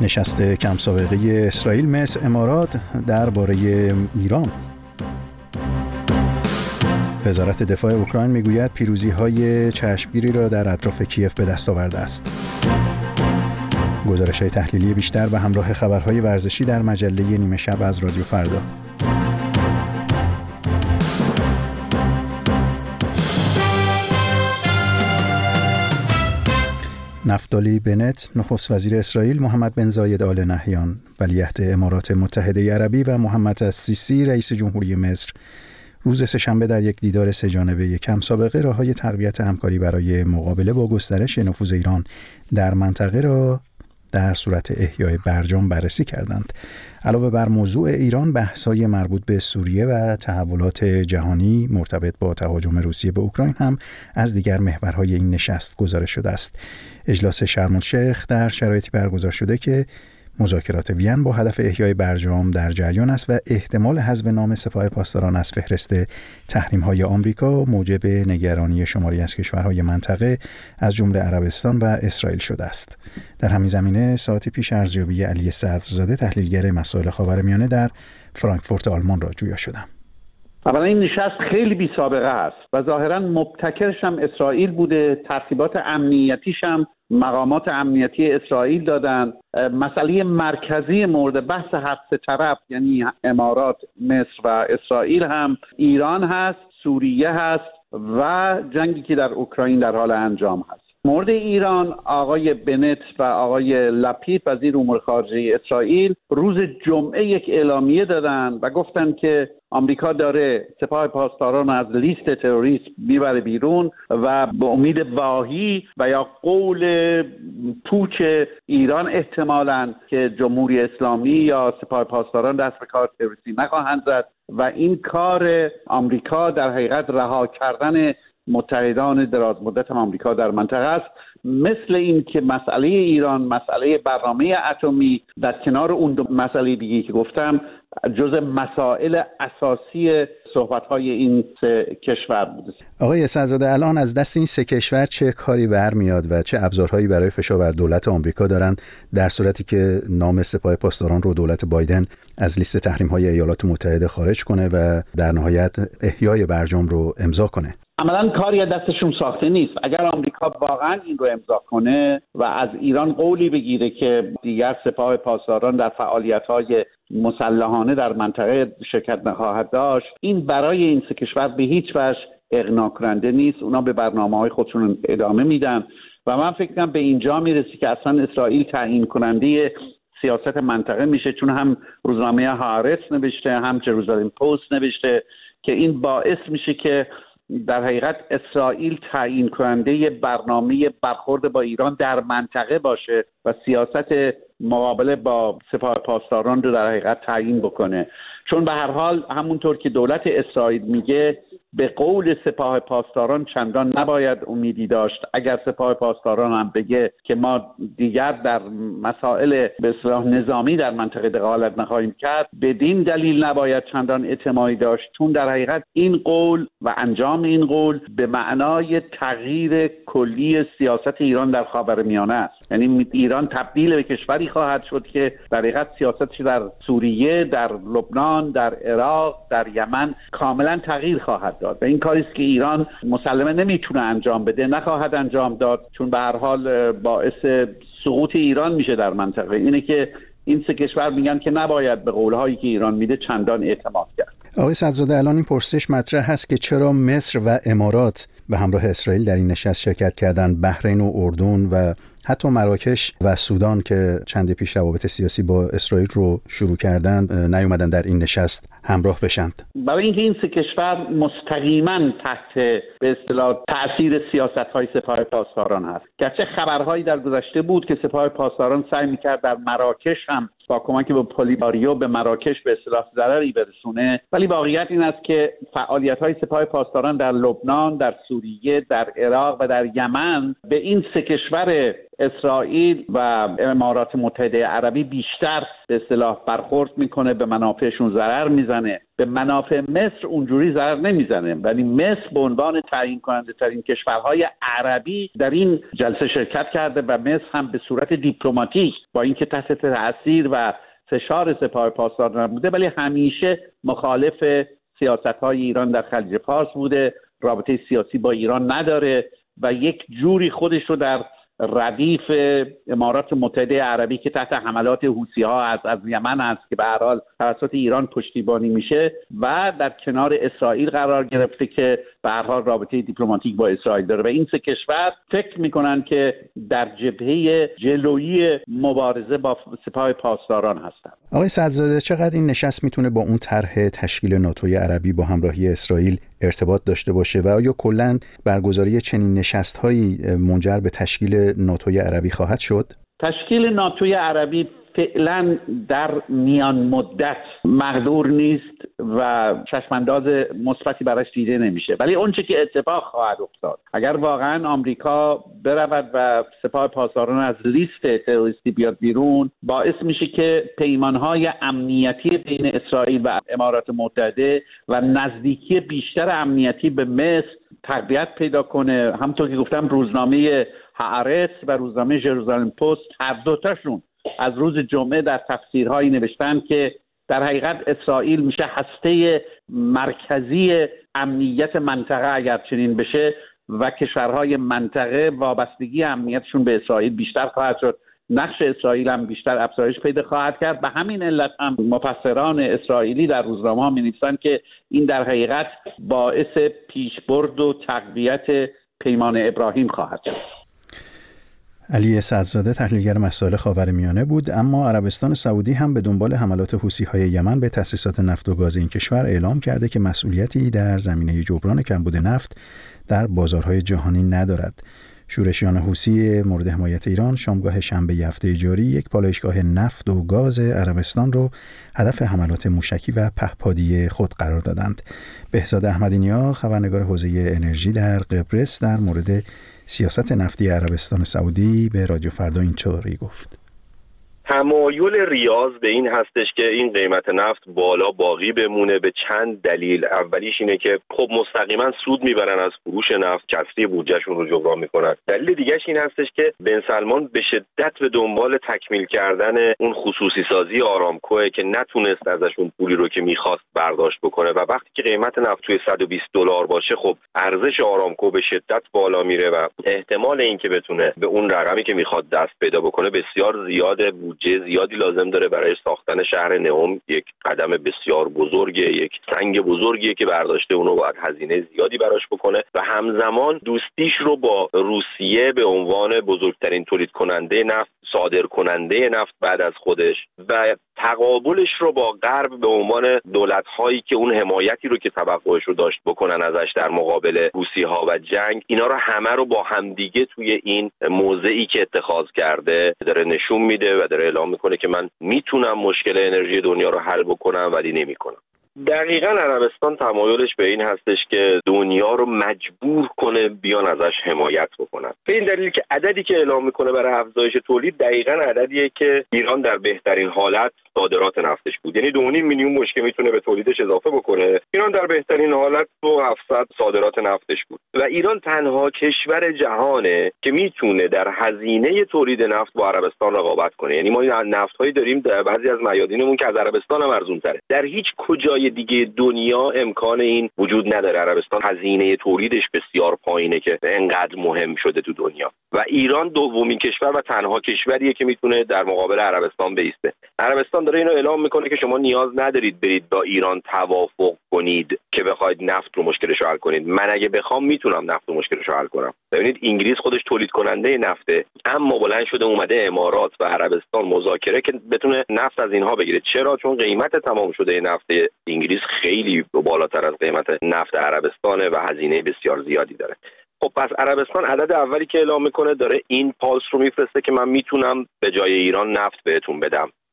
نشست کم سابقه اسرائیل، مصر، امارات درباره ایران. وزارت دفاع اوکراین میگوید پیروزی‌های چشمگیری را در اطراف کیف به دست آورده است. گزارش‌های تحلیلی بیشتر و همراه خبرهای ورزشی در مجله نیمه شب از رادیو فردا. نفتالی بنت، نخست وزیر اسرائیل، محمد بن زاید آل نهیان، ولیعهد امارات متحده عربی و محمد السیسی، رئیس جمهوری مصر، روز سه‌شنبه در یک دیدار سه‌جانبه کم سابقه راه‌های تقویت همکاری برای مقابله با گسترش نفوذ ایران در منطقه را در صورت احیای برجام بررسی کردند. علاوه بر موضوع ایران، بحث‌های مربوط به سوریه و تحولات جهانی مرتبط با تهاجم روسیه به اوکراین هم از دیگر محورهای این نشست گزارش شده است. اجلاس شرم الشیخ در شرایطی برگزار شده که مذاکرات وین با هدف احیای برجام در جریان است و احتمال حذف نام سپاه پاسداران از فهرست تحریم‌های آمریکا موجب نگرانی شماری از کشورهای منطقه از جمله عربستان و اسرائیل شده است. در همین زمینه ساعتی پیش ارزیابی علی صدرزاده، تحلیلگر مسائل خاورمیانه در فرانکفورت آلمان را جویا شدم. اولا این نشست خیلی بی سابقه است و ظاهرا مبتکرش هم اسرائیل بوده. ترتیبات امنیتیش هم مقامات امنیتی اسرائیل دادن. مسئله مرکزی مورد بحث هر سه طرف، یعنی امارات، مصر و اسرائیل، هم ایران هست، سوریه هست و جنگی که در اوکراین در حال انجام هست. مورد ایران، آقای بنت و آقای لپید، وزیر امور خارجه اسرائیل، روز جمعه یک اعلامیه دادن و گفتن که آمریکا داره سپاه پاسداران از لیست تروریست میبره بیرون و به امید واهی و یا قول پوچ ایران احتمالاً که جمهوری اسلامی یا سپاه پاسداران دست به کار تروریستی نخواهند زد و این کار آمریکا در حقیقت رها کردن متحدان دراز مدت آمریکا در منطقه است. مثل این که مسئله ایران، مسئله برنامه اتمی در کنار اون دو مسئله دیگه که گفتم جزء مسائل اساسی صحبت‌های این سه کشور بود. آقای صدرزاده، الان از دست این سه کشور چه کاری برمیاد و چه ابزارهایی برای فشار بر دولت آمریکا دارند در صورتی که نام سپاه پاسداران رو دولت بایدن از لیست تحریم‌های ایالات متحده خارج کنه و در نهایت احیای برجام رو امضا کنه؟ عملاً کاری از دستشون ساخته نیست. اگر آمریکا واقعاً این رو امضا کنه و از ایران قولی بگیره که دیگر سپاه پاسداران در فعالیت‌های مسلحانه در منطقه شرکت نخواهد داشت، این برای این سه کشور به هیچ وجه اقناع کننده نیست. اونا به برنامه‌های خودشون ادامه میدن و من فکر کنم به اینجا میرسی که اصلا اسرائیل تعیین کننده سیاست منطقه میشه، چون هم روزنامه هارتز نوشته، هم جروزالم پست نوشته که این باعث میشه که در حقیقت اسرائیل تعیین کننده برنامه برخورد با ایران در منطقه باشه و سیاست مقابله با سپاه پاسداران رو در حقیقت تعیین بکنه. چون به هر حال همونطور که دولت اسرائیل میگه به قول سپاه پاسداران چندان نباید امیدی داشت. اگر سپاه پاسداران هم بگه که ما دیگر در مسائل به اصطلاح نظامی در منطقه دخالت نخواهیم کرد، بدین دلیل نباید چندان اعتمادی داشت، چون در حقیقت این قول و انجام این قول به معنای تغییر کلی سیاست ایران در خاورمیانه است. یعنی ایران تبدیل به کشوری خواهد شد که در حقیقت سیاستش در سوریه، در لبنان، در عراق، در یمن کاملا تغییر خواهد داد و این کاری است که ایران مسلماً نمیتونه انجام بده، نخواهد انجام داد، چون به هر حال باعث سقوط ایران میشه در منطقه. اینه که این سه کشور میگن که نباید به قولهایی که ایران میده چندان اعتماد کرد. آقای صدرزاده، الان این پرسش مطرح هست که چرا مصر و امارات به همراه اسرائیل در این نشست شرکت کردند، بحرین و اردن و حتی مراکش و سودان که چند پیش روابط سیاسی با اسرائیل رو شروع کردند نیومدن در این نشست همراه بشند؟ برای اینکه این سه کشور مستقیما تحت به اصطلاح تأثیر سیاست‌های سپاه پاسداران هست. گرچه خبرهایی در گذشته بود که سپاه پاسداران سعی می‌کرد در مراکش هم با کمک به پلیساریو به مراکش به اصطلاح ضرری برسونه، ولی واقعیت این است که فعالیت‌های سپاه پاسداران در لبنان، در سوریه، در عراق و در یمن به این سه کشور اسرائیل و امارات متحده عربی بیشتر به اصطلاح برخورد میکنه، به منافعشون ضرر میزنه. به منافع مصر اونجوری ضرر نمیزنه، ولی مصر به عنوان تعیین کننده ترین کشورهای عربی در این جلسه شرکت کرده و مصر هم به صورت دیپلماتیک با اینکه تحت تاثیر و فشار سپاه پاسداران بوده، ولی همیشه مخالف سیاست‌های ایران در خلیج فارس بوده، رابطه سیاسی با ایران نداره و یک جوری خودش رو در ردیف امارات متحده عربی که تحت حملات حوثی‌ها از یمن است که به هر حال توسط ایران پشتیبانی میشه و در کنار اسرائیل قرار گرفته که به هر حال رابطه دیپلماتیک با اسرائیل داره و این سه کشور فکر میکنن که در جبهه جلویی مبارزه با سپاه پاسداران هستند. آقای صدرزاده، چقدر این نشست میتونه با اون طرح تشکیل ناتوی عربی با همراهی اسرائیل ارتباط داشته باشه و آیا کلاً برگزاری چنین نشست‌هایی منجر به تشکیل ناتوی عربی خواهد شد؟ تشکیل ناتوی عربی فعلا در میان مدت مقدور نیست و چشمانداز مثبتی براش دیده نمیشه، ولی اونچه که اتفاق خواهد افتاد اگر واقعا آمریکا برود و سپاه پاسداران از لیست تروریستی بیاد بیرون، باعث میشه که پیمانهای امنیتی بین اسرائیل و امارات متحده و نزدیکی بیشتر امنیتی به مصر تقویت پیدا کنه. همونطور که گفتم روزنامه هآرتس و روزنامه ژروزالم پست هر دوتاشون از روز جمعه در تفسیرهایی نوشتن که در حقیقت اسرائیل میشه هسته مرکزی امنیت منطقه اگر چنین بشه و کشورهای منطقه وابستگی امنیتشون به اسرائیل بیشتر خواهد شد، نقش اسرائیل هم بیشتر افزایش پیدا خواهد کرد. به همین علت هم مفسران اسرائیلی در روزنامه‌ها می‌نویسند که این در حقیقت باعث پیشبرد و تقویت پیمان ابراهیم خواهد شد. علی صدرزاده تحلیلگر مسائل خاورمیانه بود. اما عربستان سعودی هم به دنبال حملات حوثی‌های یمن به تأسیسات نفت و گاز این کشور اعلام کرده که مسئولیتی در زمینه جبران کمبود نفت در بازارهای جهانی ندارد. شورشیان حوثی مورد حمایت ایران شامگاه شنبه هفته جاری یک پالایشگاه نفت و گاز عربستان رو هدف حملات موشکی و پهپادی خود قرار دادند. بهزاد احمدی‌نیا خبرنگار حوزه انرژی در قبرس در مورد سیاست نفتی عربستان سعودی به رادیو فردا اینطوری گفت: تمایل ریاض به این هستش که این قیمت نفت بالا باقی بمونه به چند دلیل. اولیش اینه که خب مستقیما سود میبرن از فروش نفت، کسری بودجهشون رو جبران میکنن. دلیل دیگهش این هستش که بن سلمان به شدت به دنبال تکمیل کردن اون خصوصی سازی آرامکوه که نتونست ازشون پولی رو که میخواست برداشت بکنه و وقتی که قیمت نفت توی $120 باشه خب ارزش آرامکو به شدت بالا میره و احتمال اینکه بتونه به اون رقمی که میخواد دست پیدا بکنه بسیار زیاده. بودجه زیادی لازم داره برای ساختن شهر نهم، یک قدم بسیار بزرگه، یک سنگ بزرگیه که برداشته، اونو باید هزینه زیادی براش بکنه و همزمان دوستیش رو با روسیه به عنوان بزرگترین تولید کننده نفت، صادر کننده نفت بعد از خودش و تقابلش رو با غرب به عنوان دولت‌هایی که اون حمایتی رو که توقعش رو داشت بکنن ازش در مقابل روسی‌ها و جنگ، اینا رو همه رو با همدیگه توی این موضعی که اتخاذ کرده داره نشون میده و داره اعلام میکنه که من میتونم مشکل انرژی دنیا رو حل بکنم ولی نمیکنم. دقیقاً عربستان تمایلش به این هستش که دنیا رو مجبور کنه بیان ازش حمایت بکنن. به این دلیل که عددی که اعلام میکنه برای افزایش تولید دقیقاً عددیه که ایران در بهترین حالت صادرات نفتش بود، یعنی 2.5 میلیون بشکه میتونه به تولیدش اضافه بکنه. ایران در بهترین حالت 2700 صادرات نفتش بود و ایران تنها کشور جهانه که میتونه در هزینه تولید نفت با عربستان رقابت کنه. یعنی ما نفت‌هایی داریم در بعضی از میادینمون که از عربستان هم ارزان‌تره. در هیچ کجای دیگه دنیا امکان این وجود نداره. عربستان هزینه تولیدش بسیار پایینه که انقدر مهم شده تو دنیا و ایران دومین کشور و تنها کشوریه که میتونه در مقابل عربستان بایسته. عربستان داره اینو اعلام میکنه که شما نیاز ندارید برید با ایران توافق کنید که بخواید نفت رو مشکلش رو حل کنید. من اگه بخوام میتونم نفت رو مشکلش رو حل کنم. ببینید انگلیس خودش تولید کننده نفته، اما بلند شده اومده امارات و عربستان مذاکره که بتونه نفت از اینها بگیره. چرا؟ چون قیمت تمام شده نفت انگلیس خیلی بالاتر از قیمت نفت عربستانه و هزینه بسیار زیادی داره. خب پس عربستان عدد اولی که اعلام میکنه داره این پالس رو میفرسته که من میتونم به جای ایران نفت بهتون بدم.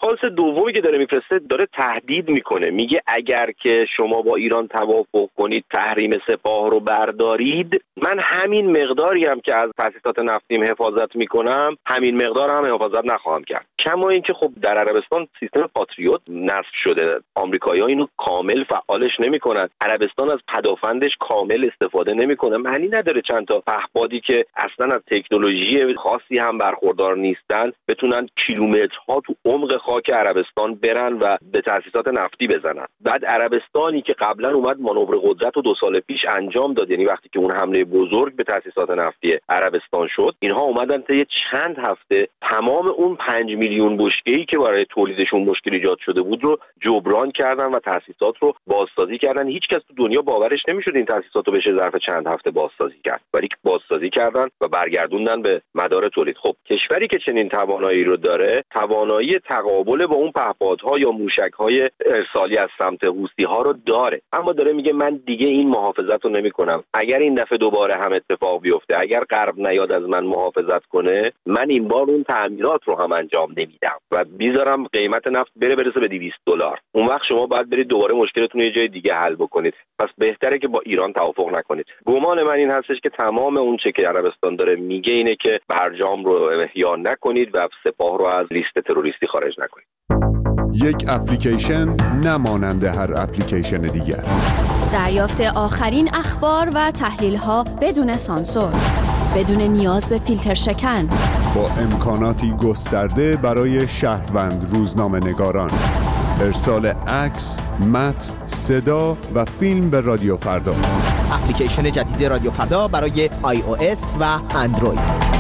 فالس دومی که داره میفرسته داره تهدید میکنه، میگه اگر که شما با ایران توافق کنید تحریم سپاه رو بردارید، من همین مقداری هم که از تأسیسات نفتیم حفاظت میکنم همین مقدار هم حفاظت نخواهم کرد. کما اینکه خب در عربستان سیستم پاتریوت نصب شده، آمریکایی‌ها اینو کامل فعالش نمیکنن، عربستان از پدافندش کامل استفاده نمیکنه. معنی نداره چند تا پهپادی که اصلا از تکنولوژی خاصی هم برخوردار نیستن بتونن کیلومترها تو عمق خاک عربستان برن و به تأسیسات نفتی بزنن. بعد عربستانی که قبلا اومد مانور قدرت رو 2 سال پیش انجام داد، یعنی وقتی که اون حمله بزرگ به تأسیسات نفتی عربستان شد، اینها اومدن طی چند هفته تمام اون 5 میلیون بشکه‌ای که برای تولیدشون مشکل ایجاد شده بود رو جبران کردن و تأسیسات رو بازسازی کردن. هیچ کس تو دنیا باورش نمیشد این تأسیسات رو بشه ظرف چند هفته بازسازی کرد، ولی که بازسازی کردن و برگردوندن به مدار تولید. خب کشوری که چنین توانایی رو داره، توانایی تقابل با اون پهپادها یا موشک‌های ارسالی از سمت حوثی‌ها رو داره، اما داره میگه من دیگه این محافظت رو نمی‌کنم. اگر این دفعه دوباره هم اتفاق بیفته، اگر غرب نیاد از من محافظت کنه، من این بار اون تعمیرات رو هم انجام نمیدم و میذارم قیمت نفت برسه به $200. اون وقت شما باید برید دوباره مشکلتون رو یه جای دیگه حل بکنید. پس بهتره که با ایران توافق نکنید. گمان من این هستش که تمام اون چه که عربستان داره میگه اینه که برجام رو احیا نکنید و سپاه رو از لیست تروریستی خارج نکنید. یک اپلیکیشن نمانند هر اپلیکیشن دیگر. دریافت آخرین اخبار و تحلیل‌ها بدون سانسور، بدون نیاز به فیلتر شکن، با امکاناتی گسترده برای شهروند روزنامه‌نگاران. ارسال عکس، متن، صدا و فیلم به رادیو فردا. اپلیکیشن جدید رادیو فردا برای iOS و اندروید.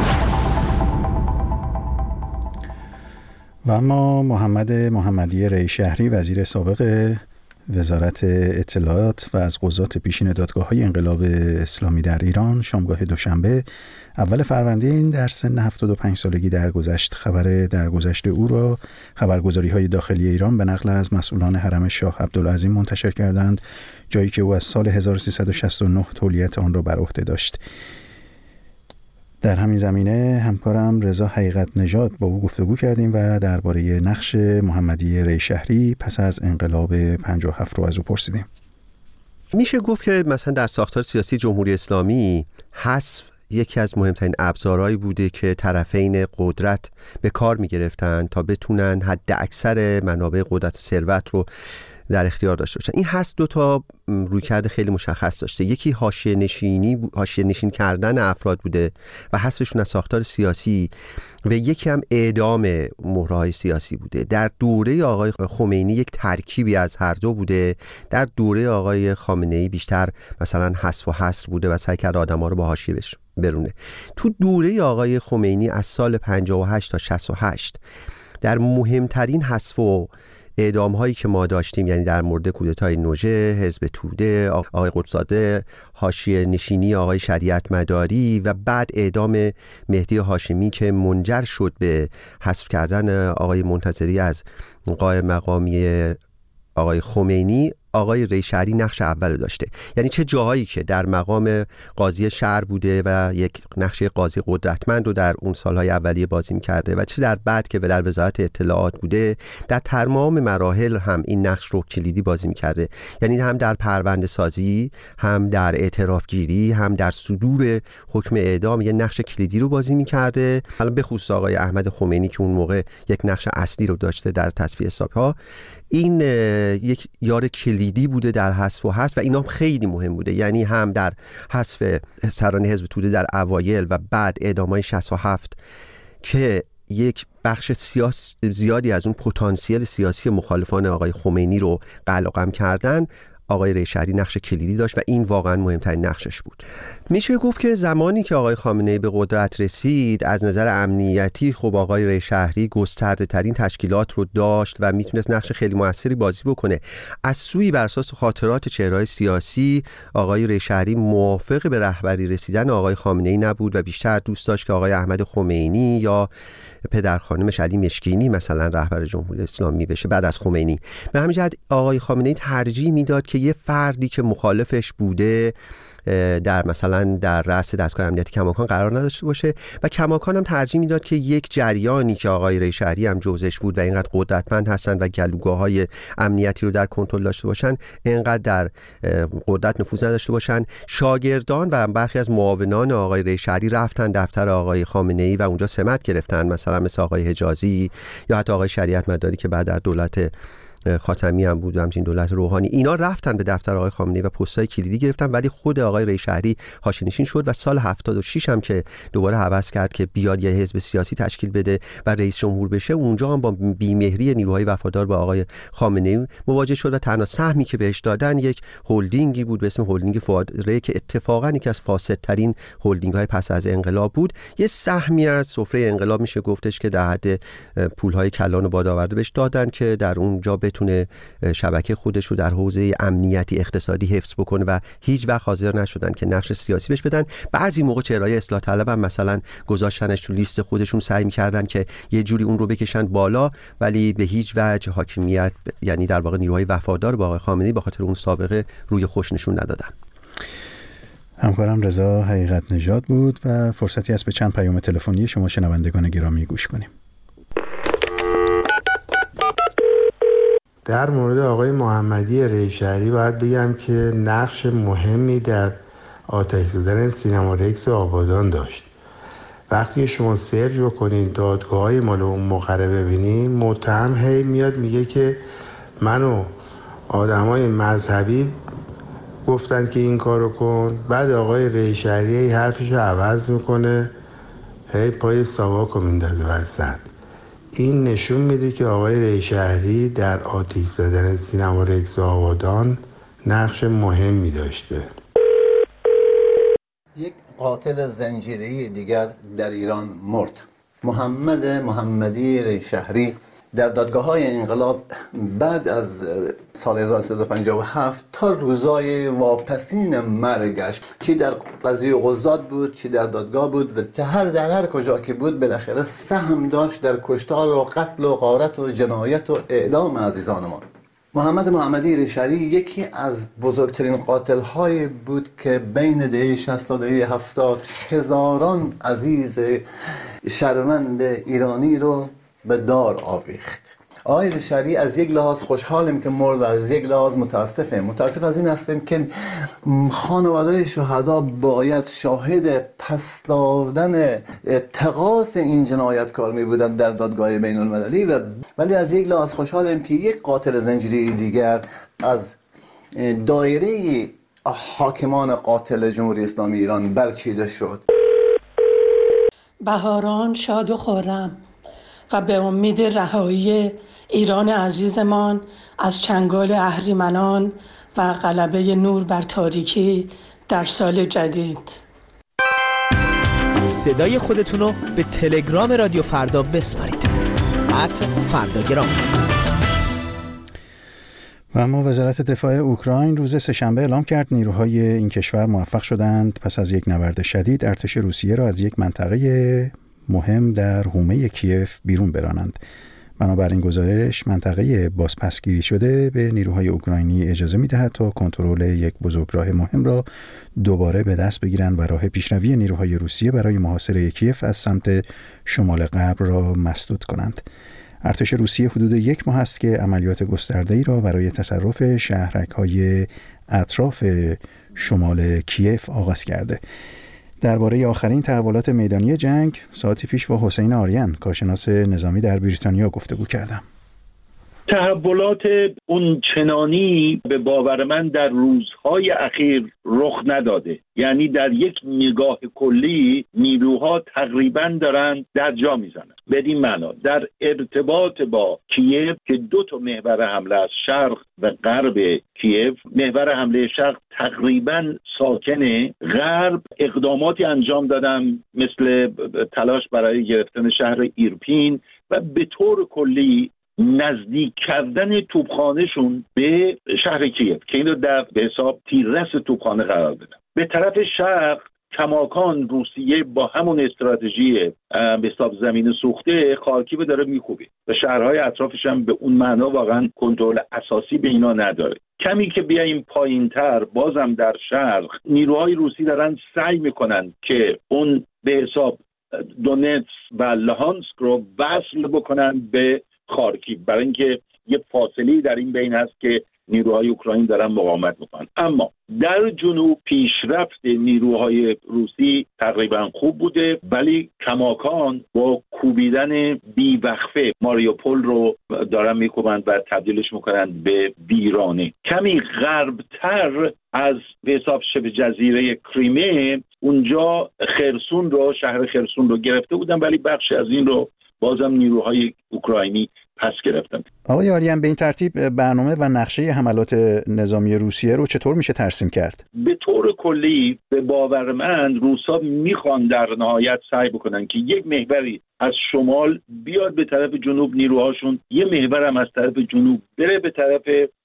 و اما محمد محمدی ریشهری، وزیر سابق وزارت اطلاعات و از قضات پیشین دادگاه‌های انقلاب اسلامی در ایران، شامگاه دوشنبه اول فروردین در سن 75 سالگی درگذشت. خبر درگذشت او را خبرگزاری‌های داخلی ایران به نقل از مسئولان حرم شاه عبدالعظیم منتشر کردند، جایی که او از سال 1369 تولیت آن را بر عهده داشت. در همین زمینه همکارم رضا حقیقت نژاد با او گفتگو کردیم و درباره نقش محمدی ریشهری پس از انقلاب 57 رو از او پرسیدیم. میشه گفت که مثلا در ساختار سیاسی جمهوری اسلامی حذف یکی از مهمترین ابزارهایی بوده که طرفین قدرت به کار میگرفتن تا بتونن حد اکثر منابع قدرت و ثروت رو در اختیار داشته باشن. این حذف 2 تا رویکرد خیلی مشخص داشته. یکی حاشیه نشین کردن افراد بوده و حذفشون از ساختار سیاسی، و یکی هم اعدام مهره‌های سیاسی بوده. در دوره آقای خمینی یک ترکیبی از هر دو بوده. در دوره آقای خامنه‌ای بیشتر مثلا حذف و حصر بوده و سعی کرد آدم‌ها رو با حاشیه برونه. تو دوره آقای خمینی از سال 58 تا 68 در مهمترین حذف و اعدام هایی که ما داشتیم، یعنی در مورد کودتای نوژه، حزب توده، آقای قطب‌زاده، حاشیه نشینی آقای شریعت مداری و بعد اعدام مهدی هاشمی که منجر شد به حذف کردن آقای منتظری از قائم مقامی آقای خمینی، آقای ریشهری نقش اول داشته. یعنی چه جاهایی که در مقام قاضی شهر بوده و یک نقش قاضی قدرتمند رو در اون سالهای اولیه بازی می‌کرده و چه در بعد که در وزارت اطلاعات بوده، در تمام مراحل هم این نقش رو کلیدی بازی می‌کرده. یعنی هم در پرونده سازی، هم در اعتراف گیری، هم در صدور حکم اعدام یه نقش کلیدی رو بازی می‌کرده. حالا به خصوص آقای احمد خمینی که اون موقع یک نقش اصلی رو داشته در تصفیه حساب‌ها، این یک یار کلیدی بوده در حذف و حذف و اینا خیلی مهم بوده. یعنی هم در حذف سران حزب توده در اوایل و بعد اعدام‌های 67 که یک بخش زیادی از اون پتانسیل سیاسی مخالفان آقای خمینی رو قلقم کردن، آقای ریشهری نقش کلیدی داشت و این واقعا مهمترین نقشش بود. میشه گفت که زمانی که آقای خامنه‌ای به قدرت رسید، از نظر امنیتی خب آقای ریشهری گسترده ترین تشکیلات رو داشت و میتونست نقش خیلی موثری بازی بکنه. از سوی بر اساس خاطرات چهره‌های سیاسی، آقای ریشهری موافق به رهبری رسیدن آقای خامنه‌ای نبود و بیشتر دوست داشت که آقای احمد خمینی یا پدر خانمش علی مشکینی مثلا رهبر جمهوری اسلامی بشه بعد از خمینی. به همین جهت آقای خامنه‌ای ترجیح میداد که یه فردی که مخالفش بوده در مثلا در رأس دستگاه امنیتی کماکان قرار نداشته باشه و کماکان هم ترجیح میداد که یک جریانی که آقای ریشهری هم جزش بود و اینقدر قدرتمند هستن و گلوگاه‌های امنیتی رو در کنترل داشته باشن، اینقدر در قدرت نفوذ نداشته باشن. شاگردان و برخی از معاونان آقای ریشهری رفتن دفتر آقای خامنه‌ای و اونجا سمت گرفتن، مثلا مثل آقای حجازی یا حتی آقای شریعت مداری که بعد در دولت خاتمی هم بود و همچنین دولت روحانی، اینا رفتن به دفتر آقای خامنه‌ای و پست‌های کلیدی گرفتن، ولی خود آقای ریشهری حاشیه‌نشین شد و سال 76 هم که دوباره هوس کرد که بیاد یه حزب سیاسی تشکیل بده و رئیس جمهور بشه، اونجا هم با بیمهری نیروهای وفادار با آقای خامنه‌ای مواجه شد و تنها سهمی که بهش دادن یک هلدینگی بود به اسم هلدینگ فؤاد ری که اتفاقاً یکی از فاسدترین هلدینگ‌های پس از انقلاب بود. یه سهمی از سفره انقلاب میشه گفتش که در حد پول‌های کلان و بادآورده بهش دادن که در اونجا بتونه شبکه خودش رو در حوزه امنیتی اقتصادی حفظ بکنه و هیچ وقت حاضر نشدن که نقش سیاسی بهش بدن. بعضی موقع چهره‌های اصلاح طلب هم مثلا گذاشتنش تو لیست خودشون، سعی می‌کردن که یه جوری اون رو بکشن بالا، ولی به هیچ وجه حاکمیت، یعنی در واقع نیروهای وفادار به آقای خامنه‌ای، به خاطر اون سابقه روی خوش نشون ندادن. همکارم رضا حقیقت نژاد بود و فرصتی است به چند پیام تلفنی شما شنوندگان گرامی گوش کنیم. در مورد آقای محمدی ریشهری باید بگم که نقش مهمی در آتش زدن سینما رکس آبادان داشت. وقتی شما سرچ بکنید دادگاه‌های مال اون موقع ببینید، متهم هی میاد میگه که منو آدمای مذهبی گفتن که این کارو کن، بعد آقای ریشهری حرفشو عوض میکنه، هی پای ساواکو میندازه وسط. این نشون میده که آقای ریشهری در آتش زدن سینما رکس آبادان نقش مهمی داشته. یک قاتل زنجیره‌ای دیگر در ایران مرد. محمدی ریشهری در دادگاه‌های انقلاب بعد از سال 1357 تا روزای واپسین مرگش، چی در قضیه قضات بود، چی در دادگاه بود و در هر کجا که بود، بالاخره سهم داشت در کشتار و قتل و غارت و جنایت و اعدام عزیزان ما. محمدی ریشهری یکی از بزرگترین قاتل‌های بود که بین دهه 60 تا دهه 70 هزاران عزیز شهروند ایرانی رو به دار آویخت. آقای ریشهری از یک لحاظ خوشحالیم که مرد و از یک لحاظ متاسف از این هستیم که خانواده شهدا باید شاهد پس دادن اتقاص این جنایتکار می بودند در دادگاه بین المللی، ولی از یک لحاظ خوشحالیم که یک قاتل زنجیری دیگر از دایره حاکمان قاتل جمهوری اسلامی ایران برچیده شد. بهاران شاد و خرم و به امید رهایی ایران عزیزمان از چنگال اهریمنان و غلبه نور بر تاریکی در سال جدید. صدای خودتونو به تلگرام رادیو فردا بسپارید. @فرداگرام. و اما وزارت دفاع اوکراین روز سه‌شنبه اعلام کرد نیروهای این کشور موفق شدند پس از یک نبرد شدید ارتش روسیه را از یک منطقه مهم در حومه کیف بیرون برانند. بنابراین گزارش منطقه بازپسگیری شده به نیروهای اوکراینی اجازه می‌دهد تا کنترل یک بزرگراه مهم را دوباره به دست بگیرند و راه پیشروی نیروهای روسیه برای محاصره کیف از سمت شمال غرب را مسدود کنند. ارتش روسیه حدود 1 ماه است که عملیات گسترده‌ای را برای تصرف شهرک‌های اطراف شمال کیف آغاز کرده. درباره آخرین تحولات میدانی جنگ ساعتی پیش با حسین آریان کارشناس نظامی در بریتانیا گفتگو کردم. تحولات اون چنانی به باور من در روزهای اخیر رخ نداده، یعنی در یک نگاه کلی نیروها تقریبا دارن در جا میزنن. بدین معنا در ارتباط با کیف که 2 محور حمله از شرق و غرب کیف، محور حمله شرق تقریبا ساکنه، غرب اقداماتی انجام دادن مثل تلاش برای گرفتن شهر ایرپین و به طور کلی نزدیک کردن توپخانهشون به شهر کیف که این رو در به حساب تیررس توپخانه قرار بدن. به طرف شرق کماکان روسیه با همون استراتژی به حساب زمین سوخته خارکیو داره میکوبه و شهرهای اطرافش هم به اون معنا واقعا کنترل اساسی به اینا نداره. کمی که بیایم پایینتر بازم در شرق نیروهای روسی دارن سعی میکنن که اون به حساب دونتس و لوهانسک رو وصل بکنن به خارکیو، برای اینکه یه فاصله در این بین هست که نیروهای اوکراین دارن مقاومت میکنن. اما در جنوب پیشرفت نیروهای روسی تقریبا خوب بوده، ولی کماکان با کوبیدن بیوقفه ماریوپول رو دارن میکوبن و تبدیلش میکنن به ویرانه. کمی غربتر از به حساب شبه جزیره کریمه اونجا خرسون رو، شهر خرسون رو گرفته بودن، ولی بخشی از این رو بازم نیروهای اوکراینی پس گرفتن. آقای آریان، به این ترتیب برنامه و نقشه حملات نظامی روسیه رو چطور میشه ترسیم کرد؟ به طور کلی به باور من روسا میخوان در نهایت سعی بکنن که یک محوری از شمال بیاد به طرف جنوب نیروهاشون، یه محور هم از طرف جنوب بره به طرف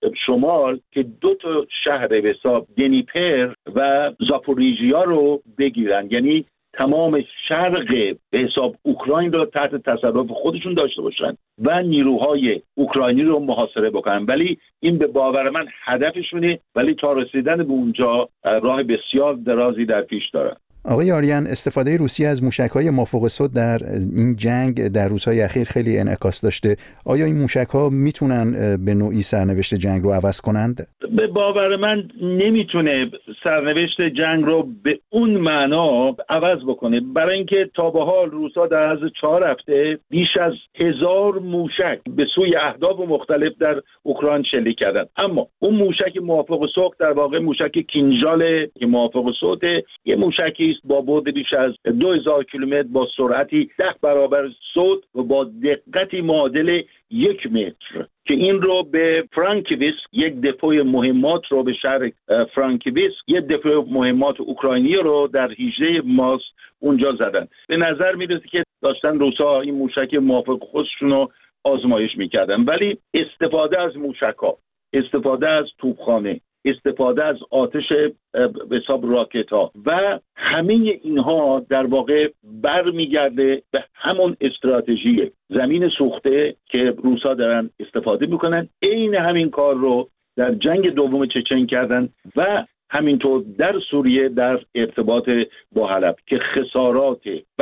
شمال که دو تا شهر به حساب دنیپر و زاپوریژیا رو بگیرن، یعنی تمام شرق به حساب اوکراین رو تحت تصرف خودشون داشته باشن و نیروهای اوکراینی رو محاصره بکنن. ولی این به باور من هدفشونه، ولی تا رسیدن به اونجا راه بسیار درازی در پیش دارن. آقای آریان، استفاده روسیه از موشک‌های مافوق صد در این جنگ در روزهای اخیر خیلی انعکاس داشته. آیا این موشک‌ها میتونن به نوعی سرنوشت جنگ رو عوض کنند؟ به باور من نمیتونه سرنوشت جنگ رو به اون معنا عوض بکنه، برای اینکه تا به حال روسا در از 4 هفته بیش از 1000 موشک به سوی اهداف مختلف در اوکراین شلیک کردن. اما اون موشک موافق صد در واقع موشک کینژال که موافق صد یه موشکی با بعد بیش از 2000 کیلومتر با سرعتی 10 برابر صوت و با دقتی معادل 1 متر که این رو به فرانکیویسک، یک دپوی مهمات رو به شهر فرانکیویسک، یک دپوی مهمات اوکراینی رو در حیطه ماس اونجا زدن. به نظر میرسه که داشتن روسا این موشک موافق خودشون رو آزمایش میکردن، ولی استفاده از موشک‌ها، استفاده از توپخانه، استفاده از آتش به حساب راکت‌ها و همه اینها در واقع برمیگرده به همون استراتژی زمین سوخته که روسا دارن استفاده میکنن. عین همین کار رو در جنگ دوم چچن کردن و همینطور در سوریه در ارتباط با حلب که خسارات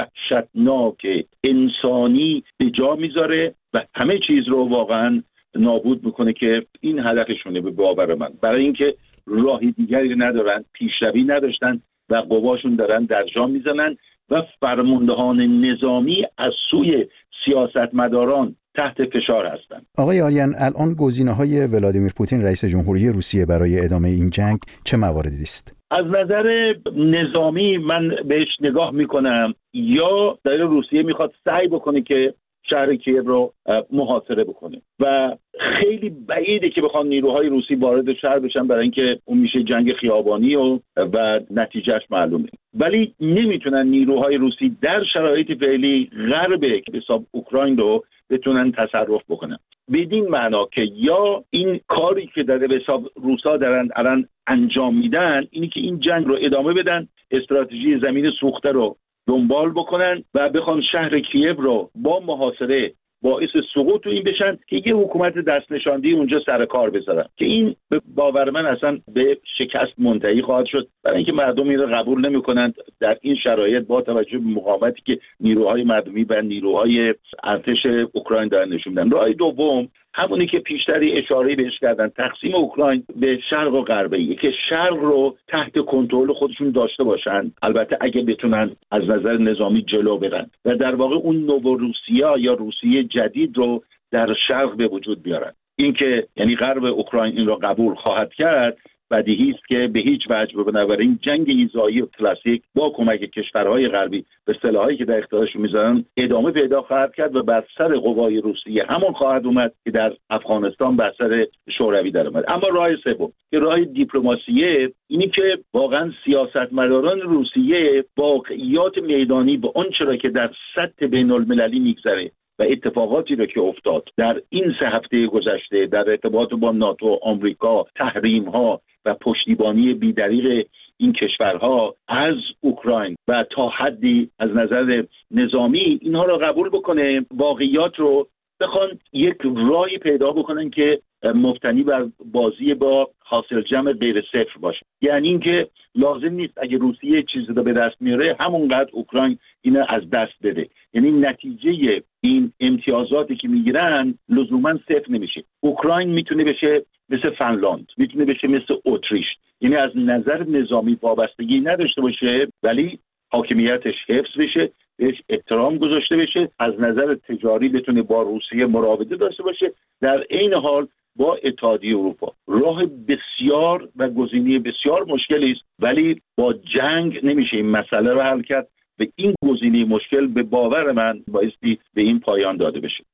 وحشتناک انسانی به جا میذاره و همه چیز رو واقعا نابود میکنه که این هدفشونه به باور من، برای اینکه راهی دیگری ندارن، پیشروی نداشتن و قواشون دارن در جا میزنن و فرماندهان نظامی از سوی سیاستمداران تحت فشار هستند. آقای آریان، الان گزینه‌های ولادیمیر پوتین رئیس جمهوری روسیه برای ادامه این جنگ چه مواردی است؟ از نظر نظامی من بهش نگاه میکنم، یا داره روسیه میخواد سعی بکنه که شهر کیև رو محاصره بکنه و خیلی بعیده که بخوان نیروهای روسی وارد شهر بشن، برای اینکه اون میشه جنگ خیابانی و نتیجهش معلومه. ولی نمیتونن نیروهای روسی در شرایط فعلی غرب حساب اوکراین رو بتونن تصرف بکنن، بدین معنا که یا این کاری که در حساب روسا دارن الان انجام میدن اینی که این جنگ رو ادامه بدن، استراتژی زمین سوخته رو دنبال بکنن و بخوان شهر کیև رو با محاصره باعث سقوط این بشن که یه حکومت دست نشاندهی اونجا سر کار بذارن، که این به باور من اصلا به شکست منتهی خواهد شد، برای اینکه مردم این رو قبول نمی‌کنند در این شرایط با توجه به مقاومتی که نیروهای مردمی و نیروهای ارتش اوکراین دارن نشون میدن. راه دوم همونی که پیشتری اشاره بهش کردن، تقسیم اوکراین به شرق و غربی، که شرق رو تحت کنترل خودشون داشته باشن، البته اگه بتونن از نظر نظامی جلو برن و در واقع اون نوروسیا یا روسیه جدید رو در شرق به وجود بیارن. این که یعنی غرب اوکراین این رو قبول خواهد کرد بدیهی است که به هیچ وجه بنابراین جنگ ایذایی و کلاسیک با کمک کشورهای غربی به سلاحایی که در اختیارشون میذارن ادامه پیدا خواهد کرد و بر سر قوای روسیه همون خواهد اومد که در افغانستان بر سر شوروی در اومد. اما راه سوم که راه دیپلماسیه، اینی که واقعا سیاستمداران روسیه واقعیات میدانی به آنچه را که در سطح بین‌المللی میگذره و اتفاقاتی رو که افتاد در این 3 هفته گذشته در ارتباط با ناتو، آمریکا، تحریم‌ها و پشتیبانی بی‌دریغ این کشورها از اوکراین و تا حدی از نظر نظامی اینها رو قبول بکنه، واقعیات رو بخوان یک راهی پیدا بکنن که مبتنی بر بازی با حاصل جمع غیر صفر باشه. یعنی اینکه لازم نیست اگه روسیه چیزی رو به دست میاره همونقدر اوکراین اینو از دست بده. یعنی نتیجه این امتیازاتی که میگیرن لزوما صفر نمیشه. اوکراین میتونه بشه مثل فنلاند، میتونه بشه مثل اتریش، یعنی از نظر نظامی وابستگی نداشته باشه ولی حاکمیتش حفظ بشه، بهش احترام گذاشته بشه، از نظر تجاری بتونه با روسیه مراوده داشته باشه، در عین حال با اتحادیه اروپا. راه بسیار و گزینه بسیار مشکلی است ولی با جنگ نمیشه این مسئله رو حل کرد و این گزینه مشکل به باور من بایستی به این پایان داده بشه.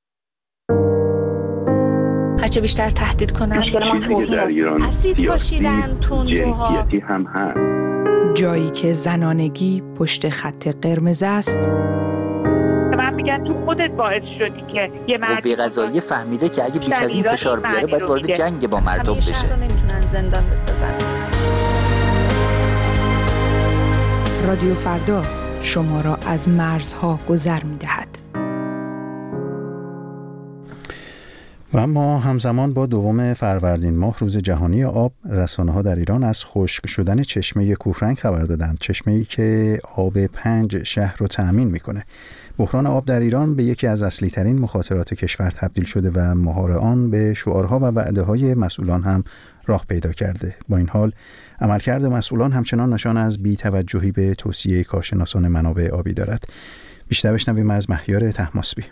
هرچه بیشتر تهدید کنن چیزی که در ایران اسید پاشیدن تندروها هم هست. جایی که زنانگی پشت خط قرمز است. من میگن تو خودت باعث شدی که یه قوه قضاییه فهمیده که اگه بیش از این فشار بیاره باید وارد جنگ با مردم بشه. نمیتونن زندان بسازن. رادیو فردا شما را از مرزها گذر می‌دهد. و اما همزمان با 2 فروردین ماه روز جهانی آب، رسانه‌ها در ایران از خشک شدن چشمه کوهرنگ خبر دادند. چشمه‌ای که آب 5 شهر رو تأمین می‌کنه. بحران آب در ایران به یکی از اصلی‌ترین مخاطرات کشور تبدیل شده و مهار آن به شعارها و وعده‌های مسئولان هم راه پیدا کرده. با این حال عملکرد مسئولان همچنان نشان از بی‌توجهی به توصیه کارشناسان منابع آبی دارد. بیشتر بشنویم از مهیار طهماسبی.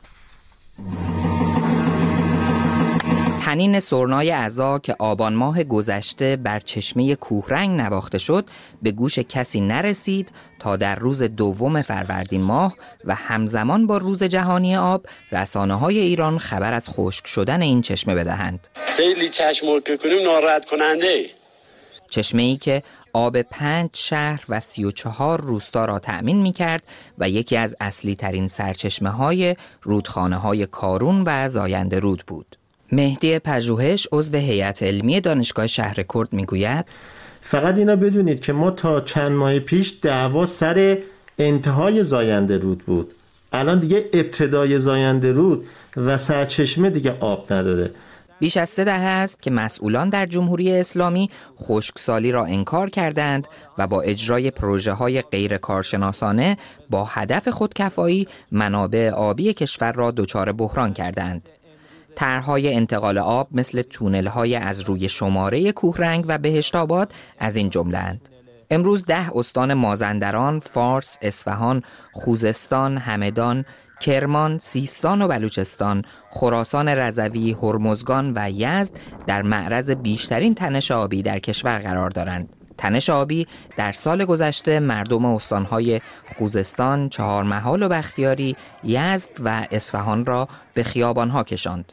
طنین سرنای عزا که آبان ماه گذشته بر چشمه کوهرنگ نواخته شد به گوش کسی نرسید تا در روز 2 فروردین ماه و همزمان با روز جهانی آب رسانه‌های ایران خبر از خشک شدن این چشمه بدهند. خیلی چشم که کنیم ناراحت کننده. چشمه‌ای که آب 5 شهر و 34 روستا را تأمین می‌کرد و یکی از اصلی ترین سرچشمه‌های رودخانه‌های کارون و زاینده رود بود. مهدی پژوهش عضو هیئت علمی دانشگاه شهرکرد میگوید فقط اینا بدونید که ما تا چند ماه پیش دعوا سر انتهای زاینده رود بود. الان دیگه ابتدای زاینده رود و سرچشمه دیگه آب نداره. بیش از 3 دهه است که مسئولان در جمهوری اسلامی خشکسالی را انکار کردند و با اجرای پروژه‌های غیر کارشناسانه با هدف خودکفایی منابع آبی کشور را دچار بحران کردند. طرح‌های انتقال آب مثل تونل‌های از روی شماره کوهرنگ و بهشت‌آباد از این جمله‌اند. امروز 10 استان مازندران، فارس، اصفهان، خوزستان، همدان، کرمان، سیستان و بلوچستان، خراسان رضوی، هرمزگان و یزد در معرض بیشترین تنش آبی در کشور قرار دارند. تنش آبی در سال گذشته مردم استانهای خوزستان، چهارمحال و بختیاری، یزد و اصفهان را به خیابانها کشاند.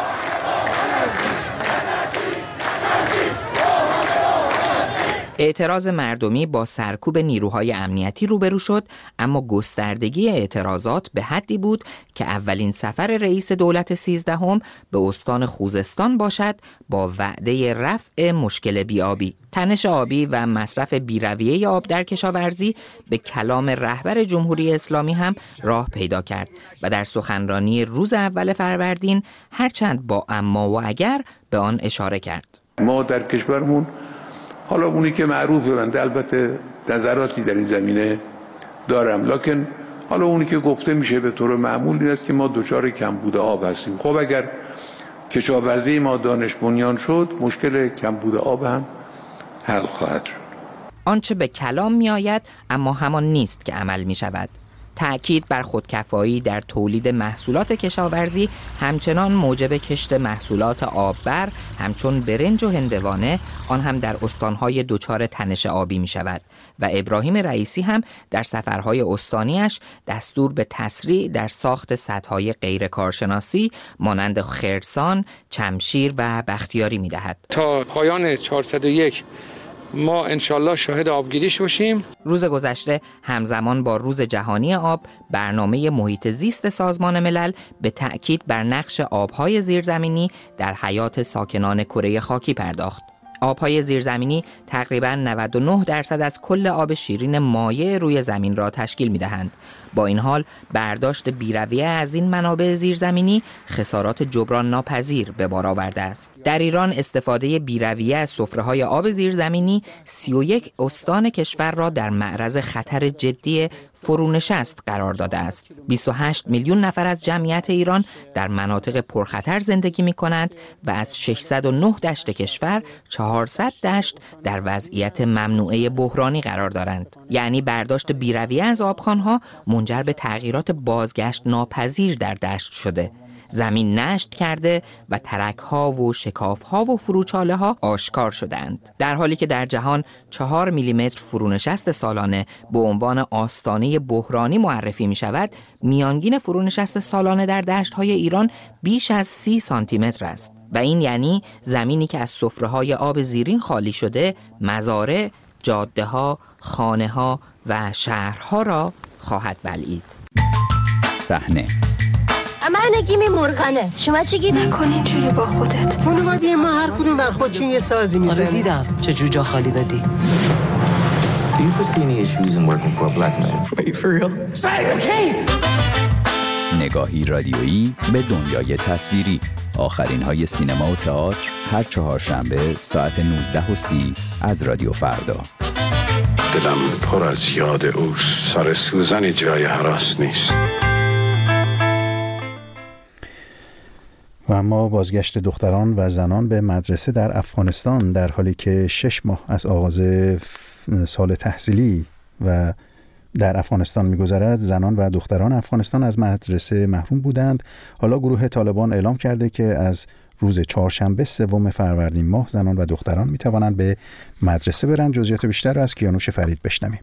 اعتراض مردمی با سرکوب نیروهای امنیتی روبرو شد، اما گستردگی اعتراضات به حدی بود که اولین سفر رئیس دولت 13 به استان خوزستان باشد با وعده رفع مشکل بی‌آبی. تنش آبی و مصرف بی‌رویه آب در کشاورزی به کلام رهبر جمهوری اسلامی هم راه پیدا کرد و در سخنرانی روز اول فروردین هرچند با اما و اگر به آن اشاره کرد. ما در کشورمون حالا اونی که معروف بنده البته نظراتی در این زمینه دارم، لکن حالا اونی که گفته میشه به طور معمول این است که ما دچار کمبود آب هستیم. خب اگر کشاورزی ما دانش بنیان شد مشکل کمبود آب هم حل خواهد شد. آنچه به کلام می آید اما همان نیست که عمل می شود. تأکید بر خودکفایی در تولید محصولات کشاورزی همچنان موجب کشت محصولات آببر همچون برنج و هندوانه آن هم در استانهای دچار تنش آبی می شود و ابراهیم رئیسی هم در سفرهای استانیش دستور به تسریع در ساخت سدهای غیر کارشناسی مانند خرسان، چمشیر و بختیاری می دهد. تا پایان 401 ما انشالله شاهد آبگیریش باشیم. روز گذشته همزمان با روز جهانی آب برنامه محیط زیست سازمان ملل به تأکید بر نقش آبهای زیرزمینی در حیات ساکنان کره خاکی پرداخت. آبهای زیرزمینی تقریباً 99% از کل آب شیرین مایع روی زمین را تشکیل می‌دهند. با این حال برداشت بی‌رویه از این منابع زیرزمینی خسارات جبران ناپذیر به بار آورده است. در ایران استفاده بی‌رویه از سفره‌های آب زیرزمینی 31 استان کشور را در معرض خطر جدی فرونشست قرار داده است. 28 میلیون نفر از جمعیت ایران در مناطق پرخطر زندگی می‌کنند و از 609 دشت کشور 400 دشت در وضعیت ممنوعه بحرانی قرار دارند. یعنی برداشت بی‌رویه از آبخوان‌ها منجر به تغییرات بازگشت ناپذیر در دشت شده. زمین نشت کرده و ترک‌ها و شکاف‌ها و فروچاله‌ها آشکار شدند. در حالی که در جهان 4 میلیمتر فرونشست سالانه به عنوان آستانه بحرانی معرفی می‌شود، میانگین فرونشست سالانه در دشت‌های ایران بیش از 30 سانتیمتر است و این یعنی زمینی که از سفره‌های آب زیرین خالی شده، مزارع، جاده‌ها، خانه‌ها و شهرها را خواهد بلعید. صحنه من نگیم مرغنه. شما چی گیری؟ نکن اینجوری با خودت. خانواده ما هر کدوم بر خودشون یه سازی میزنن. آره دیدم چه جوجا خالی دادی. Do you foresee any issues in working for a black man? Wait, for real? نگاهی رادیویی به دنیای تصویری. آخرین های سینما و تئاتر هر چهارشنبه ساعت 19:30 از رادیو فردا. دلم پر از یاد اوست. سر سوزن جای هراس نیست. و اما بازگشت دختران و زنان به مدرسه در افغانستان در حالی که 6 ماه از آغاز سال تحصیلی و در افغانستان می‌گذرد، زنان و دختران افغانستان از مدرسه محروم بودند. حالا گروه طالبان اعلام کرده که از روز چهارشنبه 3 فروردین ماه زنان و دختران می‌توانند به مدرسه برند. جزئیات بیشتر را از کیانوش فرید بشنویم.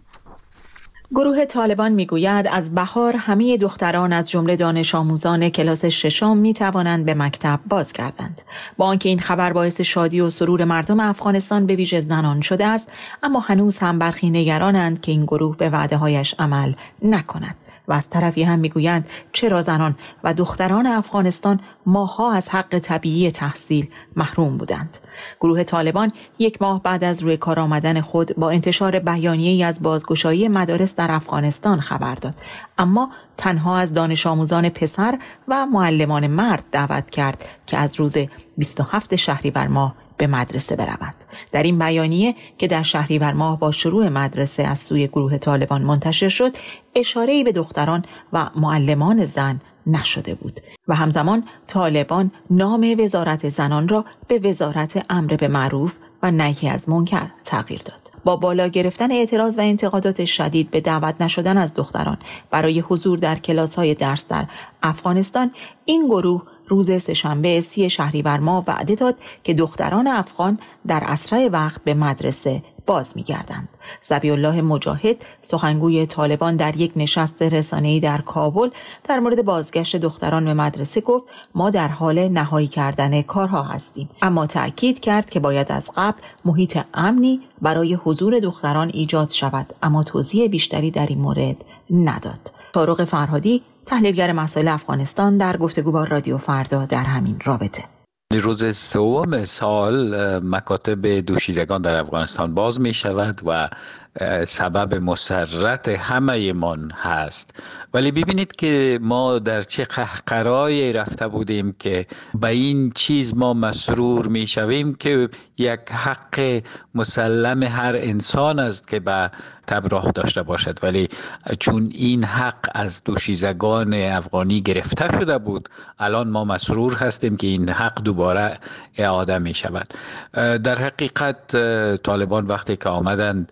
گروه طالبان میگوید از بهار همه دختران از جمله دانش آموزان کلاس 6 می توانند به مکتب بازگردند. با آنکه این خبر باعث شادی و سرور مردم افغانستان به ویژه زنان شده است، اما هنوز هم برخی نگرانند که این گروه به وعده‌هایش عمل نکند. و از طرفی هم میگویند چرا زنان و دختران افغانستان ماه‌ها از حق طبیعی تحصیل محروم بودند. گروه طالبان 1 ماه بعد از روی کار آمدن خود با انتشار بیانیه‌ای از بازگشایی مدارس در افغانستان خبر داد، اما تنها از دانش آموزان پسر و معلمان مرد دعوت کرد که از روز 27 شهریور ماه به مدرسه برود. در این بیانیه که در شهریور ماه با شروع مدرسه از سوی گروه طالبان منتشر شد، اشاره‌ای به دختران و معلمان زن نشده بود و همزمان طالبان نام وزارت زنان را به وزارت امر به معروف و نهی از منکر تغییر داد. با بالا گرفتن اعتراض و انتقادات شدید به دعوت نشدن از دختران برای حضور در کلاس‌های درس در افغانستان، این گروه روز سه‌شنبه 30 شهریور ماه وعده داد که دختران افغان در اسرع وقت به مدرسه باز می‌گردند. ذبیح الله مجاهد، سخنگوی طالبان، در یک نشست رسانه‌ای در کابل در مورد بازگشت دختران به مدرسه گفت ما در حال نهایی کردن کارها هستیم، اما تأکید کرد که باید از قبل محیط امنی برای حضور دختران ایجاد شود، اما توضیح بیشتری در این مورد نداد. طارق فرهادی، تحلیلگر مسائل افغانستان، در گفتگو با رادیو فردا در همین رابطه. روز 3 سال مکاتب دوشیزگان در افغانستان باز می شود و سبب مسرت همه من هست، ولی ببینید که ما در چه قهقرایی رفته بودیم که به این چیز ما مسرور می شویم که یک حق مسلم هر انسان است که به تبراه داشته باشد، ولی چون این حق از دوشیزگان افغانی گرفته شده بود، الان ما مسرور هستیم که این حق دوباره اعاده می شود. در حقیقت طالبان وقتی که آمدند،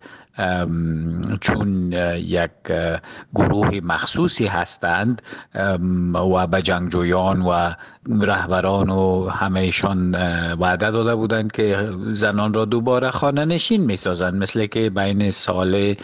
چون یک گروه مخصوصی هستند و به جنگجویان و رهبران و همهشان وعده داده بودند که زنان را دوباره خانه نشین می سازند، مثل که بین سال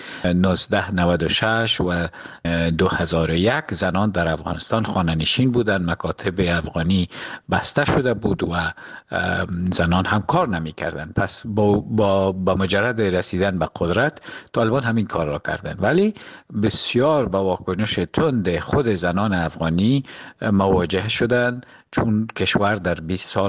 1996 و 2001 زنان در افغانستان خانه نشین بودند. مکاتب افغانی بسته شده بود و زنان هم کار نمی کردند. پس با مجرد رسیدن به قدرت طالبان همین کار را کردند، ولی بسیار با واکنش تند خود زنان افغانی مواجه شدند، چون کشور در 20 سال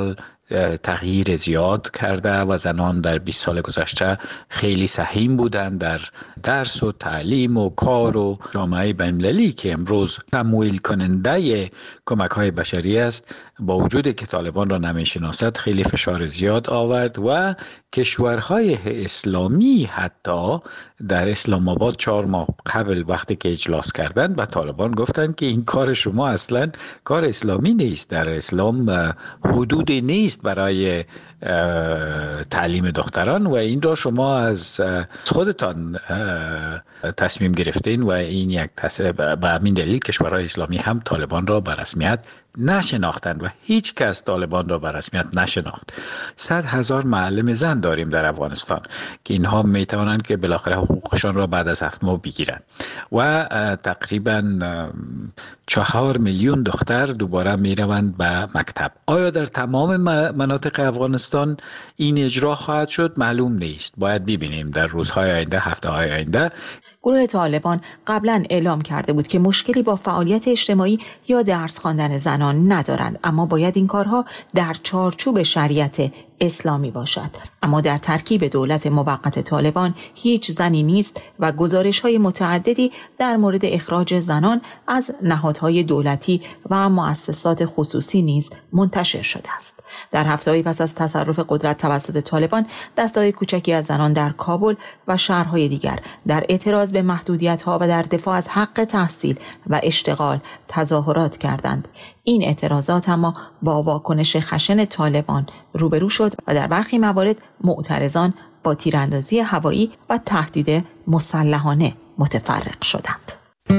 تغییر زیاد کرده و زنان در 20 سال گذشته خیلی سهیم بودند در درس و تعلیم و کار و جامعه بین‌المللی که امروز تمویل کننده کمک‌های بشری است، با وجود که طالبان را نمی‌شناسد خیلی فشار زیاد آورد و کشورهای اسلامی حتی در اسلام آباد 4 ماه قبل وقتی که اجلاس کردند و طالبان گفتند که این کار شما اصلا کار اسلامی نیست، در اسلام حدودی نیست برای تعلیم دختران و این را شما از خودتان تصمیم گرفتین و این یک به همین دلیل کشورهای اسلامی هم طالبان را به رسمیت نشناختند و هیچ کس طالبان را به رسمیت نشناخت. 100,000 معلم زن داریم در افغانستان که اینها میتوانند که بالاخره حقوقشان را بعد از 7 ماه بگیرند و تقریبا 4 میلیون دختر دوباره میروند به مکتب. آیا در تمام مناطق افغانستان این اجرا خواهد شد؟ معلوم نیست. باید ببینیم در روزهای آینده، هفته‌های آینده. گروه طالبان قبلا اعلام کرده بود که مشکلی با فعالیت اجتماعی یا درس خواندن زنان ندارند، اما باید این کارها در چارچوب شریعت اسلامی باشد. اما در ترکیب دولت موقت طالبان هیچ زنی نیست و گزارش‌های متعددی در مورد اخراج زنان از نهادهای دولتی و مؤسسات خصوصی نیز منتشر شده است. در هفته‌های پس از تصرف قدرت توسط طالبان، دسته‌های کوچکی از زنان در کابل و شهرهای دیگر در اعتراض به محدودیت‌ها و در دفاع از حق تحصیل و اشتغال تظاهرات کردند. این اعتراضات اما با واکنش خشن طالبان روبرو شد و در برخی موارد معترضان با تیراندازی هوایی و تهدید مسلحانه متفرق شدند.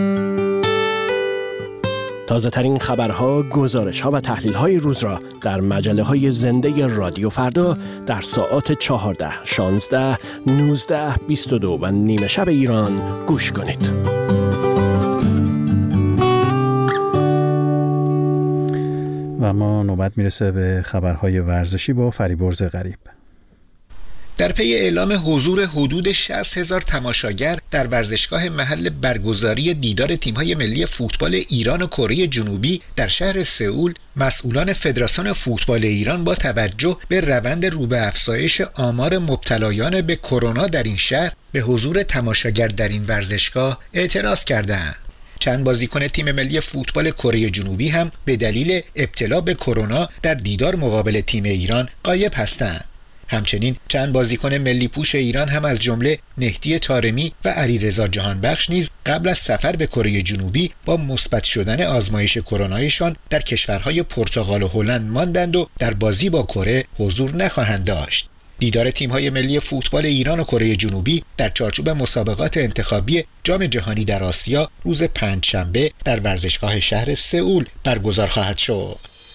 تازه ترین خبرها، گزارش‌ها و تحلیل‌های روز را در مجله‌های زنده رادیو فردا در ساعات 14، 16، 19، 22 و نیمه شب ایران گوش کنید. و ما نوبت میرسه به خبرهای ورزشی با فریبرز غریب. در پی اعلام حضور حدود 60,000 تماشاگر در ورزشگاه محل برگزاری دیدار تیم‌های ملی فوتبال ایران و کره جنوبی در شهر سئول، مسئولان فدراسیون فوتبال ایران با توجه به روند رو به افزایش آمار مبتلایان به کرونا در این شهر به حضور تماشاگر در این ورزشگاه اعتراض کردند. چند بازیکن تیم ملی فوتبال کره جنوبی هم به دلیل ابتلا به کرونا در دیدار مقابل تیم ایران غایب هستند. همچنین چند بازیکن ملی پوش ایران هم از جمله مهدی طارمی و علیرضا جهانبخش نیز قبل از سفر به کره جنوبی با مثبت شدن آزمایش کرونایشان در کشورهای پرتغال و هلند ماندند و در بازی با کره حضور نخواهند داشت. دیدار تیم‌های ملی فوتبال ایران و کره جنوبی در چارچوب مسابقات انتخابی جام جهانی در آسیا روز پنجشنبه در ورزشگاه شهر سئول برگزار خواهد شد.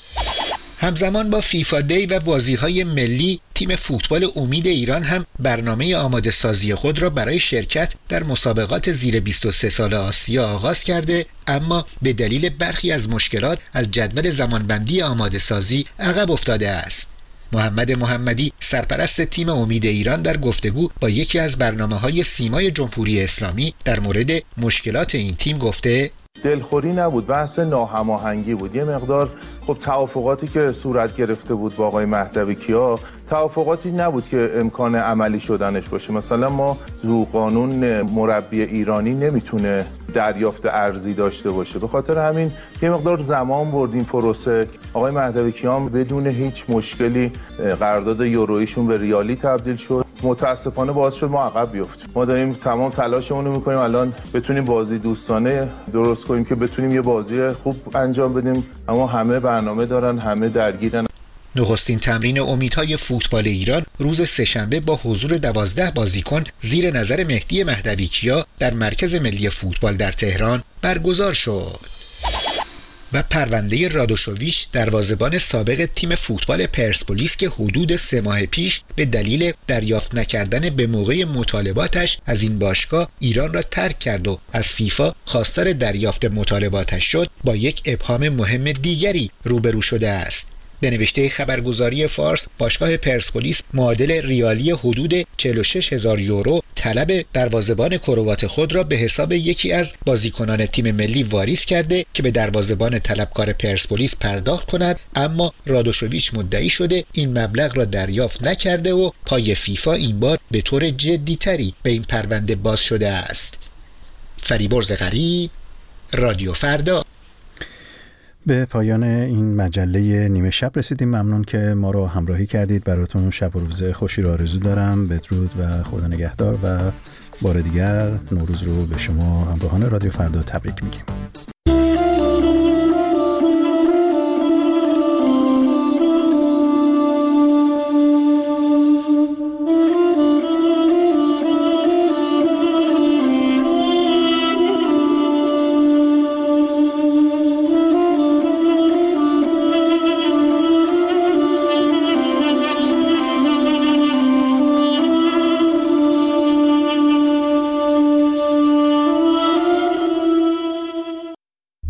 همزمان با فیفا دی و بازی‌های ملی، تیم فوتبال امید ایران هم برنامه آماده سازی خود را برای شرکت در مسابقات زیر 23 سال آسیا آغاز کرده، اما به دلیل برخی از مشکلات از جدول زمانبندی آماده سازی عقب افتاده است. محمد محمدی، سرپرست تیم امید ایران، در گفتگو با یکی از برنامه‌های سیمای جمهوری اسلامی در مورد مشکلات این تیم گفته: دلخوری نبود، بحث ناهماهنگی بود. یه مقدار خب توافقاتی که صورت گرفته بود با آقای مهدوی کیا توافقاتی نبود که امکان عملی شدنش باشه. مثلا ما تو قانون مربی ایرانی نمیتونه دریافت ارزی داشته باشه، به خاطر همین یه مقدار زمان برد این پروسه. آقای مهدوی کیان بدون هیچ مشکلی قرارداد یورویشون به ریالی تبدیل شد. متاسفانه باعث شد ما عقب بیفتیم. ما داریم تمام تلاشمون رو میکنیم الان بتونیم بازی دوستانه درست کنیم که بتونیم یه بازی خوب انجام بدیم، اما همه برنامه دارن، همه درگیرن. نخستین تمرین امیدهای فوتبال ایران روز سه‌شنبه با حضور 12 بازیکن زیر نظر مهدی مهدوی کیا در مرکز ملی فوتبال در تهران برگزار شد. و پرونده رادوشوویچ، دروازه‌بان سابق تیم فوتبال پرسپولیس که حدود 3 ماه پیش به دلیل دریافت نکردن به موقع مطالباتش از این باشگاه ایران را ترک کرد و از فیفا خواستار دریافت مطالباتش شد، با یک ابهام مهم دیگری روبرو شده است. به نوشته خبرگزاری فارس، باشگاه پرسپولیس معادل ریالی حدود 46,000 یورو طلب دروازه‌بان کروات خود را به حساب یکی از بازیکنان تیم ملی واریز کرده که به دروازه‌بان طلبکار پرسپولیس پرداخت کند، اما رادوشوویچ مدعی شده این مبلغ را دریافت نکرده و پای فیفا این بار به طور جدی‌تری به این پرونده باز شده است. فریبرز غریب، رادیو فردا. به پایان این مجله نیمه شب رسیدیم. ممنون که ما رو همراهی کردید. براتون شب و روز خوشی رو آرزو دارم. بدرود و خدا نگهدار و بار دیگر نوروز رو به شما همراهان رادیو فردا تبریک میگیم.